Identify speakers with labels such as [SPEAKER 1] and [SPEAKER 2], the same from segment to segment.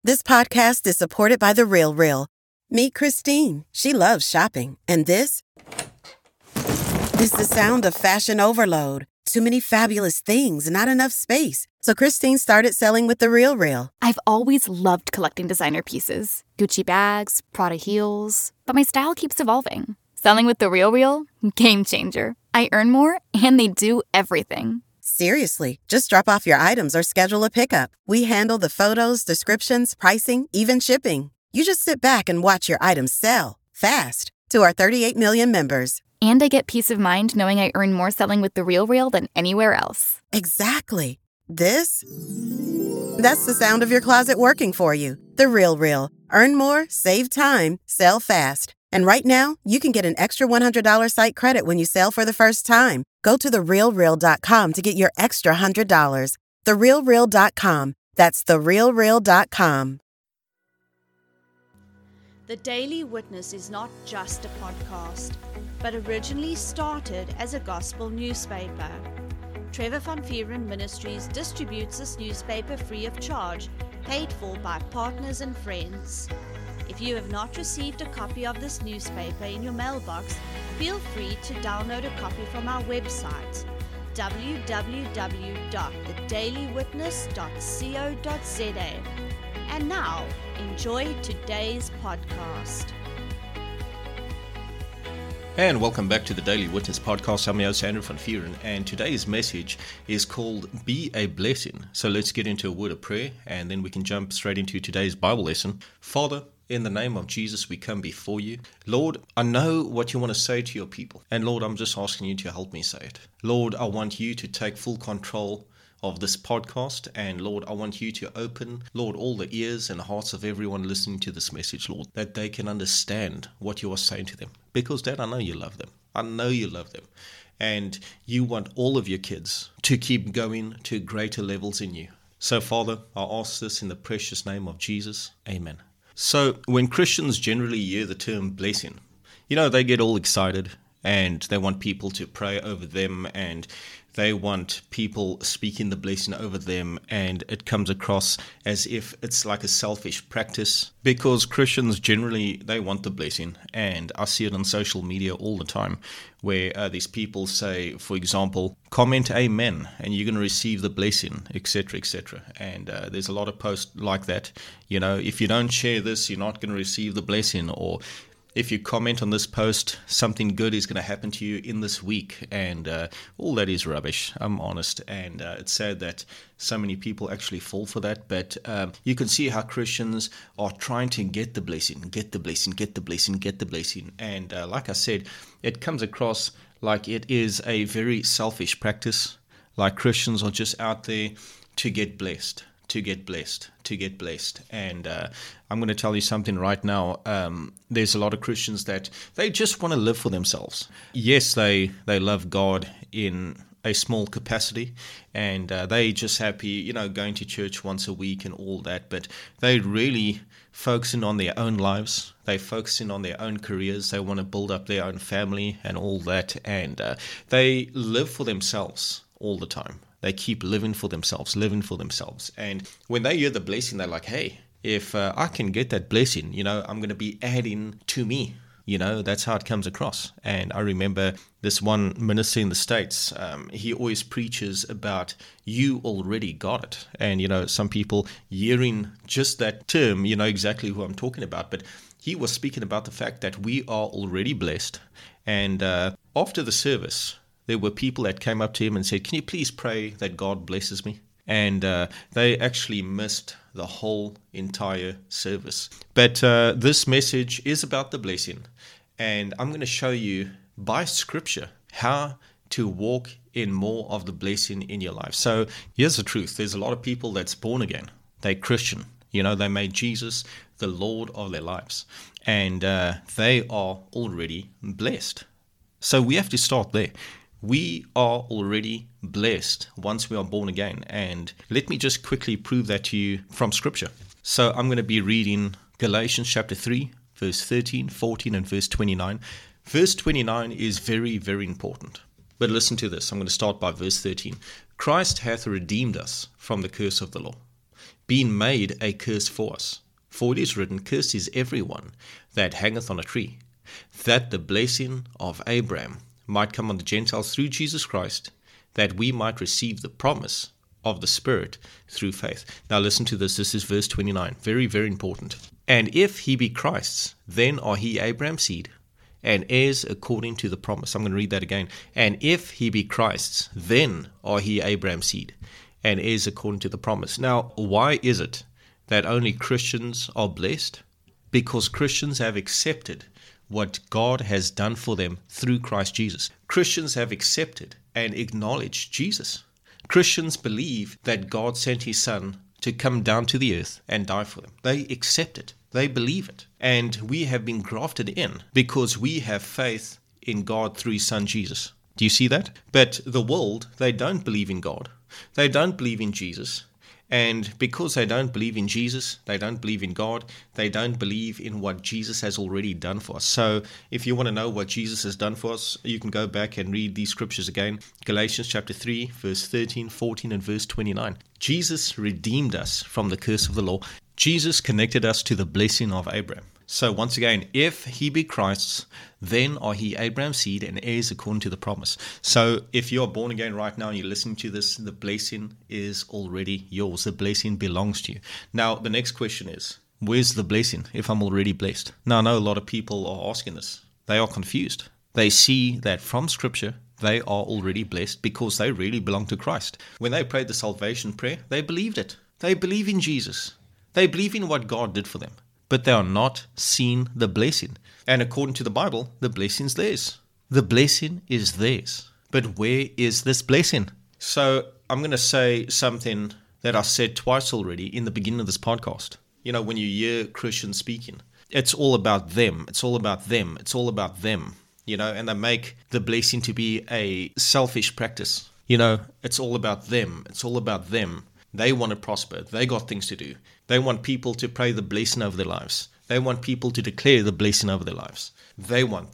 [SPEAKER 1] This podcast is supported by The RealReal. Meet Christine. She loves shopping. And this is the sound of fashion overload. Too many fabulous things, not enough space. So Christine started selling with The RealReal.
[SPEAKER 2] I've always loved collecting designer pieces. Gucci bags, Prada heels. But my style keeps evolving. Selling with The RealReal? Game changer. I earn more, and they do everything.
[SPEAKER 1] Seriously, just drop off your items or schedule a pickup. We handle the photos, descriptions, pricing, even shipping. You just sit back and watch your items sell fast to our 38 million members.
[SPEAKER 2] And I get peace of mind knowing I earn more selling with The RealReal than anywhere else.
[SPEAKER 1] Exactly. That's the sound of your closet working for you. The RealReal. Earn more, save time, sell fast. And right now, you can get an extra $100 site credit when you sell for the first time. Go to therealreal.com to get your extra $100. Therealreal.com. That's therealreal.com.
[SPEAKER 3] The Daily Witness is not just a podcast, but originally started as a gospel newspaper. Trevor Van Vuuren Ministries distributes this newspaper free of charge, paid for by partners and friends. If you have not received a copy of this newspaper in your mailbox, feel free to download a copy from our website, www.thedailywitness.co.za. And now, enjoy today's podcast.
[SPEAKER 4] And welcome back to the Daily Witness podcast. I'm your host, Andrew Van Vuuren, and today's message is called Be a Blessing. So let's get into a word of prayer, and then we can jump straight into today's Bible lesson. Father, in the name of Jesus, we come before you. Lord, I know what you want to say to your people. And Lord, I'm just asking you to help me say it. Lord, I want you to take full control of this podcast. And Lord, I want you to open, Lord, all the ears and hearts of everyone listening to this message, Lord, that they can understand what you are saying to them. Because Dad, I know you love them. I know you love them. And you want all of your kids to keep going to greater levels in you. So Father, I ask this in the precious name of Jesus. Amen. So when Christians generally hear the term blessing, they get all excited and they want people to pray over them and they want people speaking the blessing over them, and it comes across as if it's like a selfish practice because Christians generally, they want the blessing, and I see it on social media all the time where these people say, for example, comment amen and you're going to receive the blessing, etc., etc. And there's a lot of posts like that. If you don't share this, you're not going to receive the blessing, or if you comment on this post, something good is going to happen to you in this week. And all that is rubbish, I'm honest. And it's sad that so many people actually fall for that. But you can see how Christians are trying to get the blessing, get the blessing, get the blessing, get the blessing. And like I said, it comes across like it is a very selfish practice. Like Christians are just out there to get blessed. To get blessed. And I'm going to tell you something right now. There's a lot of Christians that they just want to live for themselves. Yes, they love God in a small capacity, and they just happy, going to church once a week and all that, but they really focusing on their own lives. They focusing on their own careers. They want to build up their own family and all that, and they live for themselves all the time. They keep living for themselves. And when they hear the blessing, they're like, hey, if I can get that blessing, I'm going to be adding to me. That's how it comes across. And I remember this one minister in the States, he always preaches about you already got it. And, some people hearing just that term, exactly who I'm talking about. But he was speaking about the fact that we are already blessed. And after the service, there were people that came up to him and said, can you please pray that God blesses me? And they actually missed the whole entire service. But this message is about the blessing. And I'm going to show you by scripture how to walk in more of the blessing in your life. So here's the truth. There's a lot of people that's born again. They're Christian. They made Jesus the Lord of their lives. And they are already blessed. So we have to start there. We are already blessed once we are born again. And let me just quickly prove that to you from Scripture. So I'm going to be reading Galatians chapter 3, verse 13, 14, and verse 29. Verse 29 is very, very important. But listen to this. I'm going to start by verse 13. Christ hath redeemed us from the curse of the law, been made a curse for us. For it is written, Cursed is everyone that hangeth on a tree, that the blessing of Abraham might come on the Gentiles through Jesus Christ, that we might receive the promise of the Spirit through faith. Now listen to this. This is verse 29. Very, very important. And if he be Christ's, then are he Abraham's seed, and heirs according to the promise. I'm going to read that again. And if he be Christ's, then are he Abraham's seed, and heirs according to the promise. Now, why is it that only Christians are blessed? Because Christians have accepted what God has done for them through Christ Jesus. Christians have accepted and acknowledged Jesus. Christians believe that God sent his Son to come down to the earth and die for them. They accept it. They believe it. And we have been grafted in because we have faith in God through his Son Jesus. Do you see that? But the world, they don't believe in God. They don't believe in Jesus. And because they don't believe in Jesus, they don't believe in God, they don't believe in what Jesus has already done for us. So if you want to know what Jesus has done for us, you can go back and read these scriptures again. Galatians chapter 3, verse 13, 14, and verse 29. Jesus redeemed us from the curse of the law. Jesus connected us to the blessing of Abraham. So once again, if he be Christ's, then are he Abraham's seed and heirs according to the promise. So if you are born again right now and you're listening to this, the blessing is already yours. The blessing belongs to you. Now, the next question is, where's the blessing if I'm already blessed? Now, I know a lot of people are asking this. They are confused. They see that from Scripture, they are already blessed because they really belong to Christ. When they prayed the salvation prayer, they believed it. They believe in Jesus. They believe in what God did for them. But they are not seeing the blessing. And according to the Bible, the blessing's theirs. The blessing is theirs. But where is this blessing? So I'm going to say something that I said twice already in the beginning of this podcast. You know, when you hear Christians speaking, it's all about them. It's all about them. It's all about them. You know, and they make the blessing to be a selfish practice. You know, it's all about them. It's all about them. They want to prosper. They got things to do. They want people to pray the blessing over their lives. They want people to declare the blessing over their lives. They want.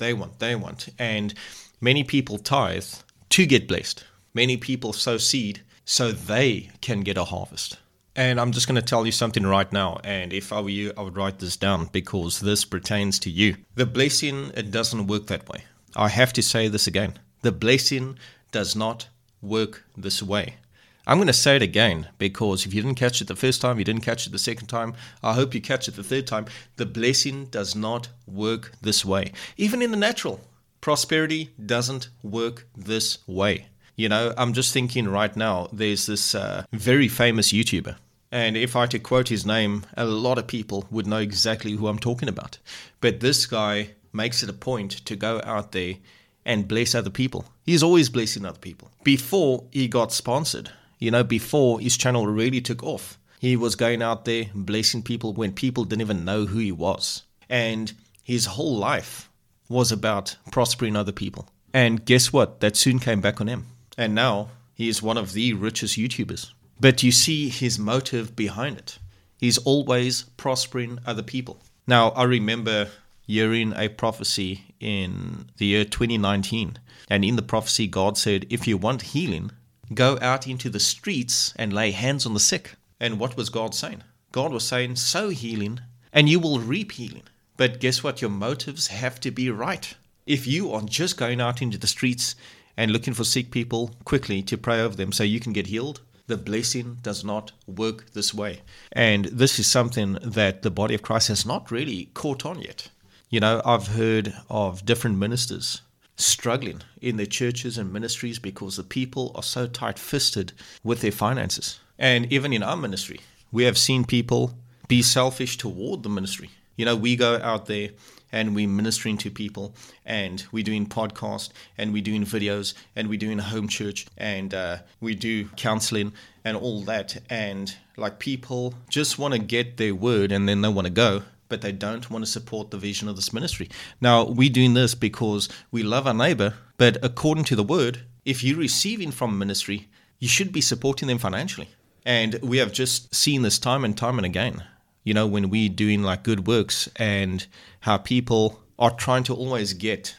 [SPEAKER 4] And many people tithe to get blessed. Many people sow seed so they can get a harvest. And I'm just going to tell you something right now. And if I were you, I would write this down because this pertains to you. The blessing, it doesn't work that way. I have to say this again. The blessing does not work this way. I'm going to say it again because if you didn't catch it the first time, you didn't catch it the second time, I hope you catch it the third time. The blessing does not work this way. Even in the natural, prosperity doesn't work this way. You know, I'm just thinking right now, there's this very famous YouTuber. And if I had to quote his name, a lot of people would know exactly who I'm talking about. But this guy makes it a point to go out there and bless other people. He's always blessing other people. Before he got sponsored, you know, before his channel really took off, he was going out there blessing people when people didn't even know who he was. And his whole life was about prospering other people. And guess what? That soon came back on him. And now he is one of the richest YouTubers. But you see his motive behind it. He's always prospering other people. Now, I remember hearing a prophecy in the year 2019. And in the prophecy, God said, if you want healing, go out into the streets and lay hands on the sick. And what was God saying? God was saying, sow healing and you will reap healing. But guess what? Your motives have to be right. If you are just going out into the streets and looking for sick people quickly to pray over them so you can get healed, the blessing does not work this way. And this is something that the body of Christ has not really caught on yet. You know, I've heard of different ministers struggling in their churches and ministries because the people are so tight-fisted with their finances. And even in our ministry, we have seen people be selfish toward the ministry. You know, we go out there and we're ministering to people and we're doing podcasts and we're doing videos and we're doing home church and we do counseling and all that. And like people just want to get their word and then they want to go, but they don't want to support the vision of this ministry. Now, we're doing this because we love our neighbor, but according to the word, if you're receiving from ministry, you should be supporting them financially. And we have just seen this time and time and again, you know, when we're doing like good works and how people are trying to always get,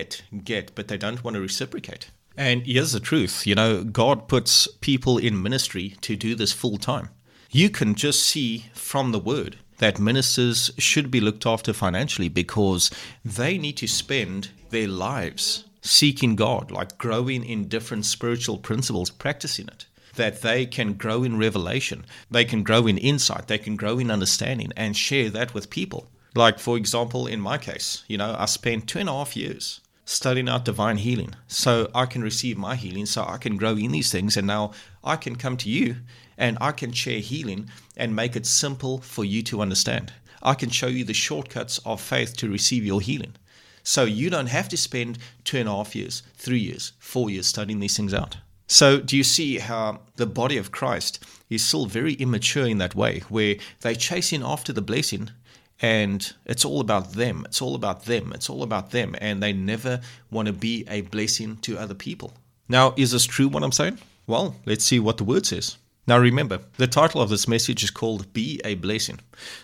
[SPEAKER 4] but they don't want to reciprocate. And here's the truth, you know, God puts people in ministry to do this full time. You can just see from the word that ministers should be looked after financially because they need to spend their lives seeking God, like growing in different spiritual principles, practicing it, that they can grow in revelation, they can grow in insight, they can grow in understanding and share that with people. Like, for example, in my case, I spent 2.5 years studying out divine healing so I can receive my healing, so I can grow in these things, and now I can come to you and I can share healing and make it simple for you to understand. I can show you the shortcuts of faith to receive your healing. So you don't have to spend 2.5 years, 3 years, 4 years studying these things out. So do you see how the body of Christ is still very immature in that way, where they're chasing after the blessing and it's all about them, it's all about them, it's all about them, and they never want to be a blessing to other people. Now, is this true what I'm saying? Well, let's see what the word says. Now remember, the title of this message is called Be a Blessing.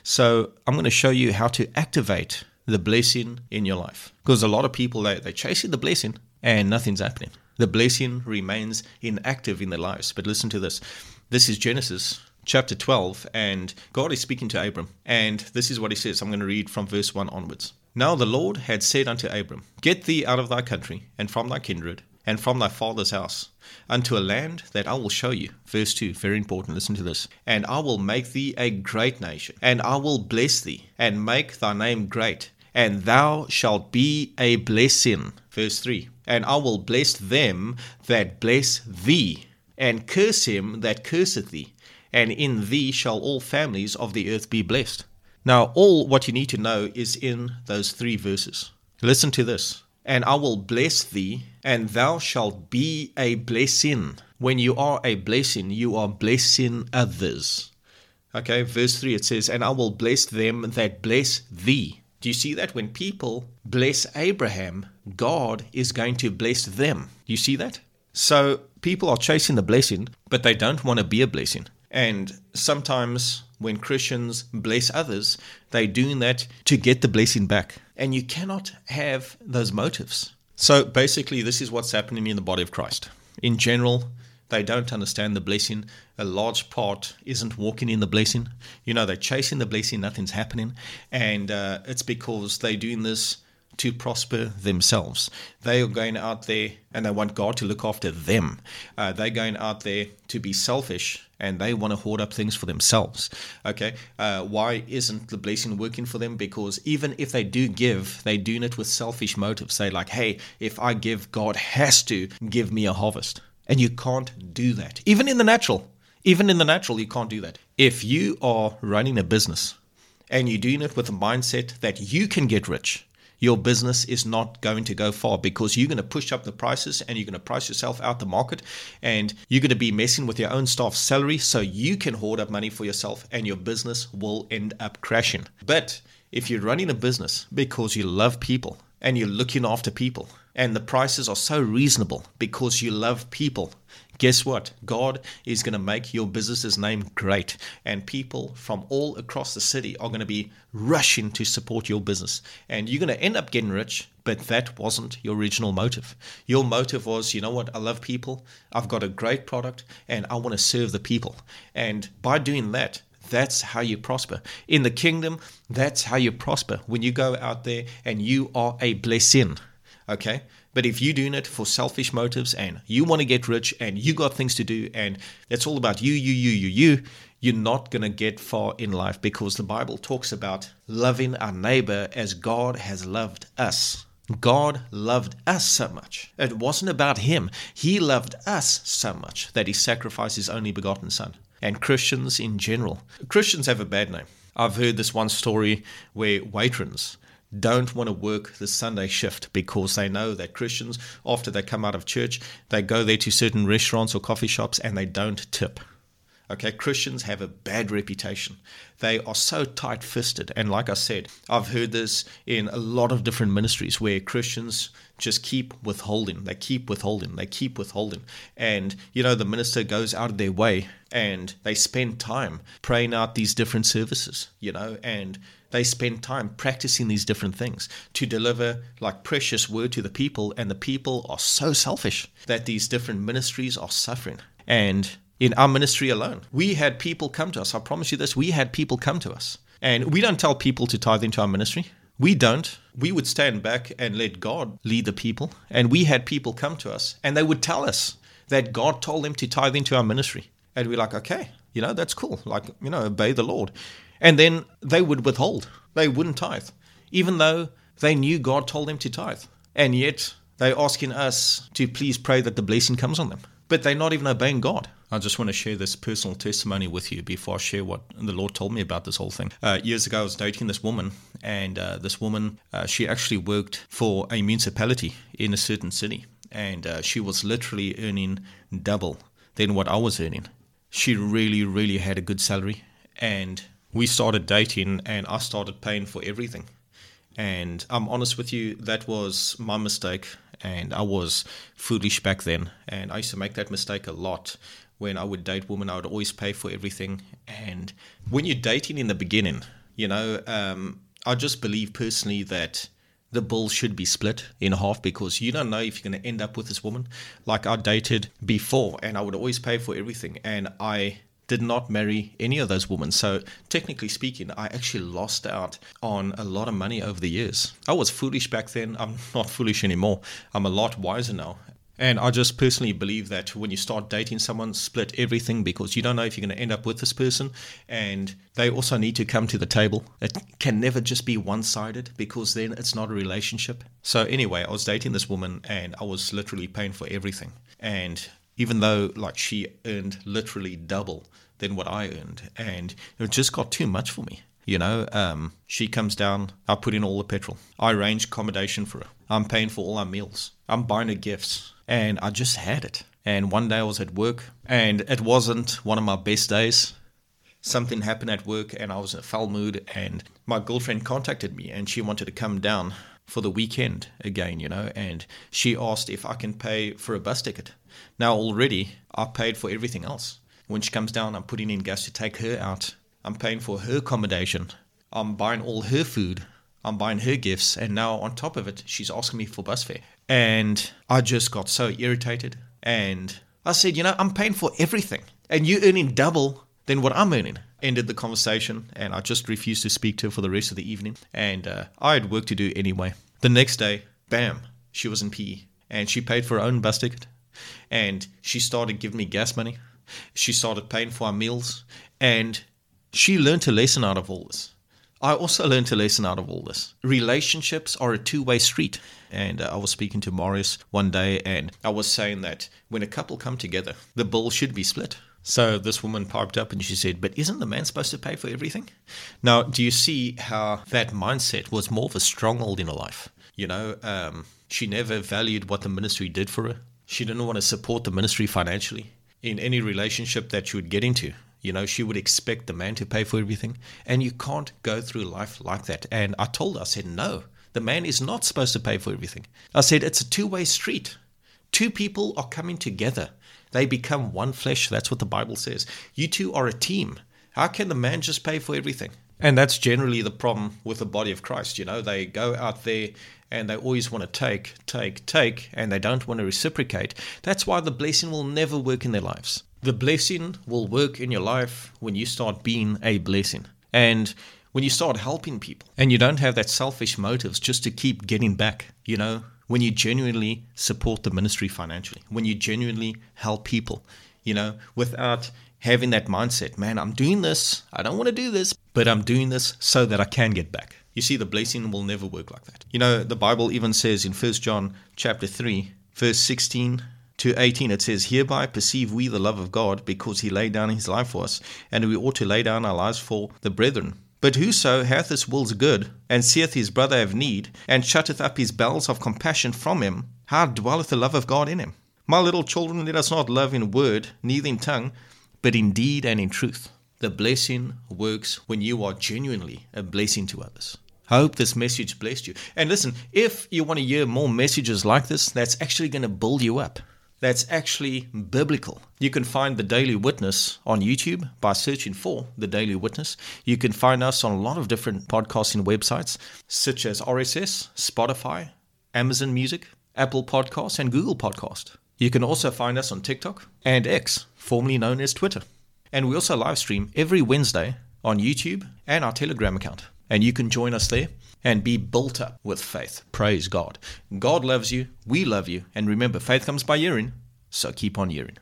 [SPEAKER 4] So I'm going to show you how to activate the blessing in your life. Because a lot of people, they're chasing the blessing and nothing's happening. The blessing remains inactive in their lives. But listen to this. This is Genesis chapter 12, and God is speaking to Abram. And this is what he says. I'm going to read from verse 1 onwards. Now the Lord had said unto Abram, Get thee out of thy country, and from thy kindred, and from thy father's house, unto a land that I will show you. Verse 2, very important, listen to this. And I will make thee a great nation, and I will bless thee, and make thy name great, and thou shalt be a blessing. Verse 3, and I will bless them that bless thee, and curse him that curseth thee, and in thee shall all families of the earth be blessed. Now, all what you need to know is in those 3 verses. Listen to this. And I will bless thee, and thou shalt be a blessing. When you are a blessing, you are blessing others. Okay, verse 3, it says, and I will bless them that bless thee. Do you see that? When people bless Abraham, God is going to bless them. Do you see that? So people are chasing the blessing, but they don't want to be a blessing. And sometimes when Christians bless others, they're doing that to get the blessing back. And you cannot have those motives. So basically, this is what's happening in the body of Christ. In general, they don't understand the blessing. A large part isn't walking in the blessing. They're chasing the blessing, nothing's happening. And it's because they're doing this to prosper themselves. They are going out there and they want God to look after them. They're going out there to be selfish and they want to hoard up things for themselves. Okay, why isn't the blessing working for them? Because even if they do give, they're doing it with selfish motives. They're like, hey, if I give, God has to give me a harvest. And you can't do that. Even in the natural, you can't do that. If you are running a business and you're doing it with a mindset that you can get rich, your business is not going to go far because you're going to push up the prices and you're going to price yourself out the market and you're going to be messing with your own staff's salary so you can hoard up money for yourself and your business will end up crashing. But if you're running a business because you love people and you're looking after people and the prices are so reasonable because you love people, guess what? God is going to make your business's name great, and people from all across the city are going to be rushing to support your business, and you're going to end up getting rich, but that wasn't your original motive. Your motive was, you know what? I love people. I've got a great product, and I want to serve the people. And by doing that, that's how you prosper. In the kingdom, that's how you prosper. When you go out there and you are a blessing, okay? But if you're doing it for selfish motives and you want to get rich and you got things to do and it's all about you're not going to get far in life, because the Bible talks about loving our neighbor as God has loved us. God loved us so much. It wasn't about him. He loved us so much that he sacrificed his only begotten son. And Christians in general, Christians have a bad name. I've heard this one story where waitresses don't want to work the Sunday shift because they know that Christians, after they come out of church, they go there to certain restaurants or coffee shops and they don't tip. Okay, Christians have a bad reputation. They are so tight-fisted. And like I said, I've heard this in a lot of different ministries where Christians just keep withholding. They keep withholding. And, the minister goes out of their way and they spend time praying out these different services, and they spend time practicing these different things to deliver like precious word to the people. And the people are so selfish that these different ministries are suffering. And in our ministry alone. We had people come to us. I promise you this. We had people come to us. And we don't tell people to tithe into our ministry. We don't. We would stand back and let God lead the people. And we had people come to us and they would tell us that God told them to tithe into our ministry. And we're like, okay, that's cool. Obey the Lord. And then they would withhold. They wouldn't tithe, even though they knew God told them to tithe. And yet they're asking us to please pray that the blessing comes on them. But they're not even obeying God. I just want to share this personal testimony with you before I share what the Lord told me about this whole thing. Years ago, I was dating this woman, and this woman, she actually worked for a municipality in a certain city, and she was literally earning double than what I was earning. She really, really had a good salary, and we started dating, and I started paying for everything. And I'm honest with you, that was my mistake, and I was foolish back then, and I used to make that mistake a lot. When I would date women, I would always pay for everything. And when you're dating in the beginning, I just believe personally that the bill should be split in half, because you don't know if you're going to end up with this woman. Like, I dated before and I would always pay for everything, and I did not marry any of those women. So technically speaking, I actually lost out on a lot of money over the years. I was foolish back then. I'm not foolish anymore. I'm a lot wiser now. And I just personally believe that when you start dating someone, split everything, because you don't know if you're going to end up with this person. And they also need to come to the table. It can never just be one-sided, because then it's not a relationship. So anyway, I was dating this woman and I was literally paying for everything. And even though she earned literally double than what I earned, and it just got too much for me. She comes down, I put in all the petrol. I arrange accommodation for her. I'm paying for all our meals. I'm buying her gifts. And I just had it. And one day I was at work, and it wasn't one of my best days. Something happened at work, and I was in a foul mood, and my girlfriend contacted me, and she wanted to come down for the weekend again, and she asked if I can pay for a bus ticket. Now already, I paid for everything else. When she comes down, I'm putting in gas to take her out. I'm paying for her accommodation. I'm buying all her food. I'm buying her gifts. And now on top of it, she's asking me for bus fare. And I just got so irritated. And I said, I'm paying for everything. And you're earning double than what I'm earning. Ended the conversation. And I just refused to speak to her for the rest of the evening. And I had work to do anyway. The next day, bam, she was in PE. And she paid for her own bus ticket. And she started giving me gas money. She started paying for our meals. And she learned a lesson out of all this. I also learned a lesson out of all this. Relationships are a two-way street. And I was speaking to Marius one day, and I was saying that when a couple come together, the bill should be split. So this woman piped up and she said, but isn't the man supposed to pay for everything? Now, do you see how that mindset was more of a stronghold in her life? She never valued what the ministry did for her. She didn't want to support the ministry financially. In any relationship that she would get into, she would expect the man to pay for everything. And you can't go through life like that. And I told her, I said, no, the man is not supposed to pay for everything. I said, it's a two-way street. Two people are coming together. They become one flesh. That's what the Bible says. You two are a team. How can the man just pay for everything? And that's generally the problem with the body of Christ. They go out there and they always want to take, and they don't want to reciprocate. That's why the blessing will never work in their lives. The blessing will work in your life when you start being a blessing. And when you start helping people, and you don't have that selfish motives just to keep getting back, when you genuinely support the ministry financially, when you genuinely help people, without having that mindset, man, I'm doing this, I don't want to do this, but I'm doing this so that I can get back. You see, the blessing will never work like that. The Bible even says in 1 John chapter 3, verse 16 to 18, it says, hereby perceive we the love of God, because he laid down his life for us, and we ought to lay down our lives for the brethren. But whoso hath his will's good, and seeth his brother have need, and shutteth up his bowels of compassion from him, how dwelleth the love of God in him? My little children, let us not love in word, neither in tongue, but in deed and in truth. The blessing works when you are genuinely a blessing to others. I hope this message blessed you. And listen, if you want to hear more messages like this, that's actually going to build you up. That's actually biblical. You can find The Daily Witness on YouTube by searching for The Daily Witness. You can find us on a lot of different podcasting websites, such as RSS, Spotify, Amazon Music, Apple Podcasts, and Google Podcast. You can also find us on TikTok and X, formerly known as Twitter. And we also live stream every Wednesday on YouTube and our Telegram account. And you can join us there and be built up with faith. Praise God. God loves you, we love you, and remember, faith comes by hearing, so keep on hearing.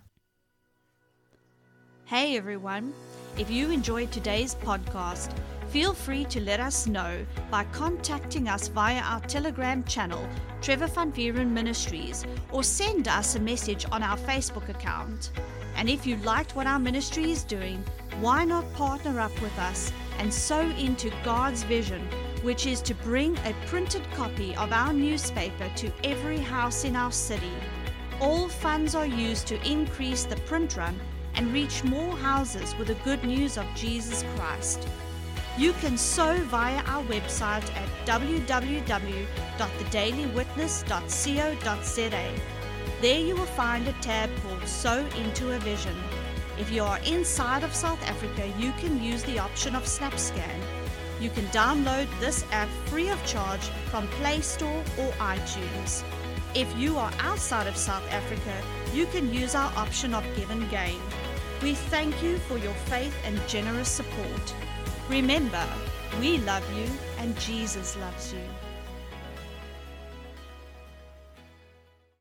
[SPEAKER 3] Hey everyone, if you enjoyed today's podcast, feel free to let us know by contacting us via our Telegram channel, Trevor Van Vieren Ministries, or send us a message on our Facebook account. And if you liked what our ministry is doing, why not partner up with us and sow into God's vision, which is to bring a printed copy of our newspaper to every house in our city. All funds are used to increase the print run and reach more houses with the good news of Jesus Christ. You can sow via our website at www.thedailywitness.co.za. There you will find a tab called Sow into a Vision. If you are inside of South Africa, you can use the option of SnapScan. You can download this app free of charge from Play Store or iTunes. If you are outside of South Africa, you can use our option of Give and Gain. We thank you for your faith and generous support. Remember, we love you and Jesus loves you.